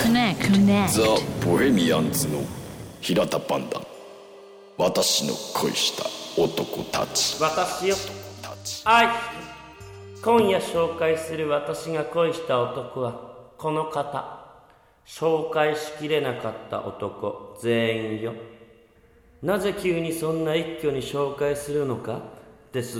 ザ・ボヘミアンズの平田パンダ、私の恋した男たち。 私よ。はい。今夜紹介する私が恋した男はこの方。紹介しきれなかった男全員よ。なぜ急にそんな一挙に紹介するのかですって。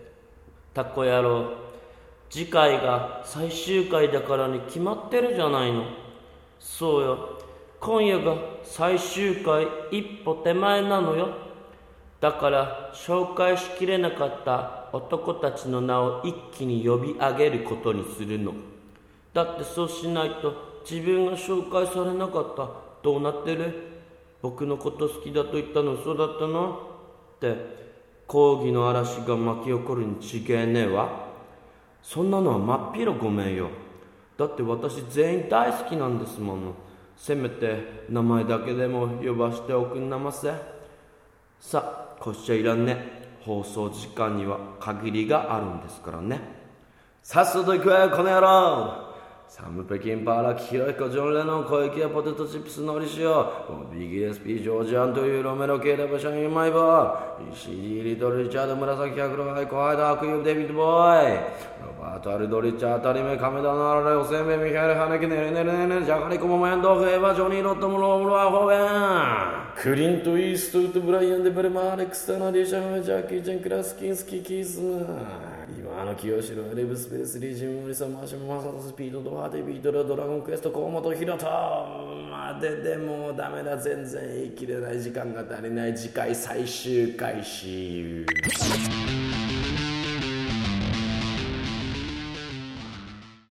タコ野郎、次回が最終回だからに決まってるじゃないの。そうよ、今夜が最終回一歩手前なのよ。だから紹介しきれなかった男たちの名を一気に呼び上げることにするの。だってそうしないと自分が紹介されなかった。どうなってる？僕のこと好きだと言ったの嘘だったの？って抗議の嵐が巻き起こるに違えねえわ。そんなのは真っ平ごめんよ。だって私全員大好きなんですもの。せめて名前だけでも呼ばしておくんなませ。さあ、こっちゃいらんね。放送時間には限りがあるんですからね。さっさと行くわよこの野郎。サムペキンパーラキヒロヒコジョンレノン小池やポテトチップスのり塩 BGSP ジョージアンというロメロ系ラブシャインマイバー ECG リトルリチャード紫白露ハイコハイドアクユデビッドボーイロバートアルドリッチャータリメカメダナラレオセンベミハエルハネキネルネルネルジャガリコモモヤンドフエバジョニーロットムロームロアホベンクリント・イーストウッドブライアン・デブレマーアレクスタナリーシャムジャッキー・ジェンクラスキンスキー・キースム今の清志郎エレブスペースリージムリサマーシュマサトスピードドハーテビートラドラゴンクエスト河本ヒロトまででもダメだ全然言い切れない時間が足りない次回最終回し